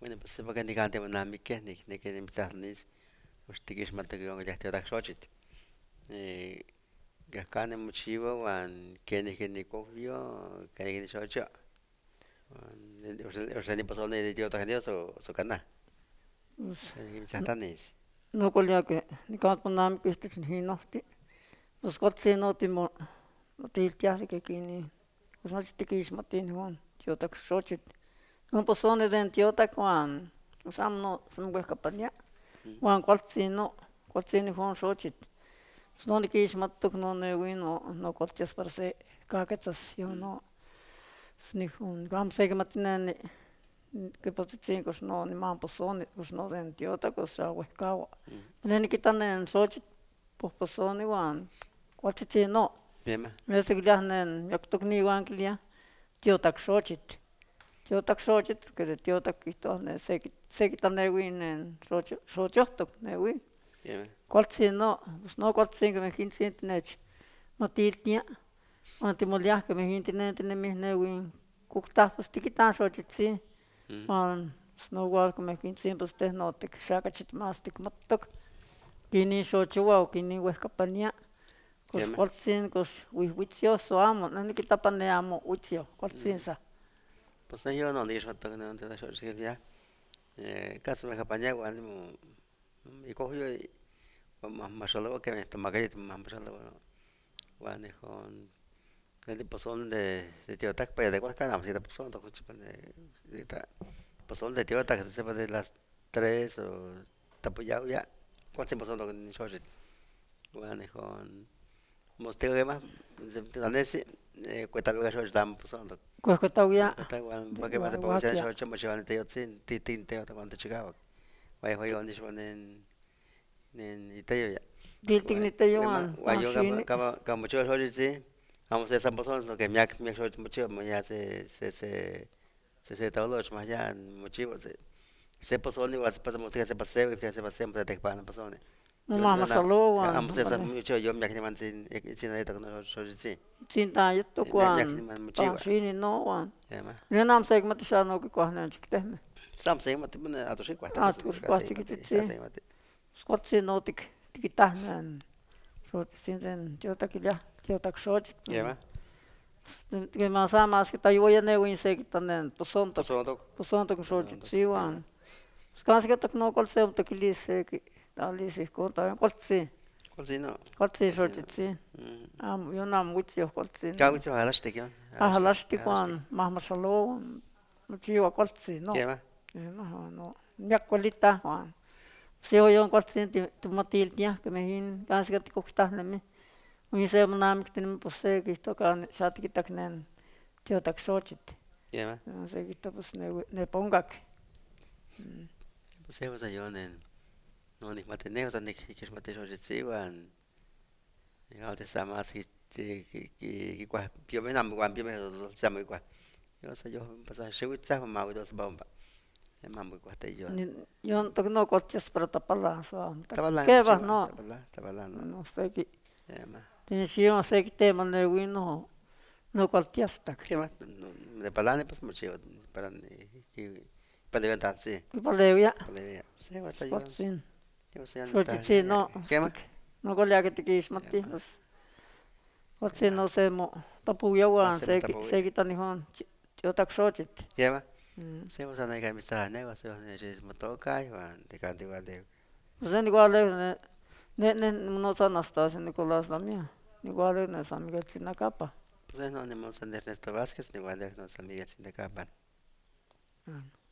Bueno, pues porque ni cante una mique, ni que ni mitad usted que es más que ya te da xochit. Gakane mochivo wan que ni cofio, que ni xocho. O sea, ni pasó ni de tío tajanio so cana. Pues, Ni no, misatanis. no kulia que ni kaat punam kiste sin hinohti. Pues kotsi no timo no tiltiasi que kini. Pues no chiti kismatin hon. Tiotak xochit. No pues son de tiotak wan. Pues am no sun hueca pania. Wan kotsi no. Kotsi ni hon xochit. Pues no ni kismatuk no ne wino no kotsias para se kaketsas yo no. Ni hon gam se que matinan que positsin kus no ni man posoni kus no den tiotak kus sa huecawa. Neni kitanen xochit posoni wan. Kotsi no. Bien, Ese gliahnen yaktukni wan glia. Tiotak xochit. Tiotak xochit que de tiotak kihtoa ne sekitanewi nen xochohtok newi. bien. Kualtzi no, pues no kualtzi que mejintzi nech matiltia. Wan timoliahkeh intinentinemi newi kuktah pues tikitan xochitzi. Wan pues no igual que mejintzi pues teh no xakachit más tikmatok. Kinin xochowa o kinin huehcapania. Kox Bien. kualtzin kox wihwitzios o amo, neh nikita pani amo witzio, kualtzin sa. Pues no yo no digo que no te da xochit ya. Caso me japaña wan y cofio y más solo que me tomaría más solo wan con el pozón de Teotac, pero de cuál canal, si te pozón, toco chupan de pozón de Teotac, se sepa de las 3 o tapuyao ya, cuál se pozón toco ni xochit, bueno, con mosteo de más, de anesi, cuesta vega xochit tam pozón toco, Kuehkotauia, cuesta igual, de porque va de poco se wakia. xochit, mochi van de teotzin, titin teotac cuando chicaba, vaya hoy on dishwan en itayo ya, Diltik nitayoan, guay yo panshini. kama mucho xochit sí, vamos a esa pozón, lo que me ha xochit mucho, ya se todo los más ya mochivo se pasó ni vas pasamos que se paseo para te para pasó ne yo Mumama na saloan, ambos esa vale. mucho yo me aquí man sin ahí toco no sí Sinta me aquí yuttukuan, man mochivo panshini no wan. ya ma Nenam segmatishano que kuahnen chiktehme. sam se mate man a to sí cuesta que Atkur se mate ya kuahtikititsi. se mate Skotsi no tikitahnen. Xochitsin den tiotakilia, tiotak xochit. ya ma Que más amas que tayuya newi se kitanen posontok. pasó toco Posontok pasó toco ya ma xochitziwan. Kansi que no cual sea tequilice que dali se conta cual sí cual sí cuál sí no shortit sí yo no mucho cual sí cago no te halaste que halasti halaste cuan más masalo mucho cual sí no ya ma no ya cualita juan si yo cual sí tu matil ya que me hin kansi que te costas nemi mi se manam que tenemos pues que esto can shati que taknen tío tak shortit ya ma no sé que esto pues ne pongak pues se vas a yo no ni mate ne o sea ni que mate yo sí van ya te sa más que kwa pio me nam kwa pio me sa muy kwa yo sa yo pasa shewit sa ma dos bomba e ma muy kwa te yo yo no coches para tapar so estaba la ¿qué va mochiva no estaba la no no sé qué ya ma tiene si yo sé que tema de wino no cualquier stack qué más de palane pues mochiva para para levantar sí y para le ya para levantar sí vas a squatsin yo sé dónde está shortsi no qué más stick no colia que te quis ya mati ma pues squatsin no se mo tapu ya wan hace mata sé que tan hon yo tak shortit ya ma sí vas a negar mi sa ne vas a ne es motoca y van de canto igual de pues igual ne no san hasta Nicolás también igual ne san Miguel sin la capa pues no ni Ernesto Vázquez ni igual de nuestros amigos sin de capa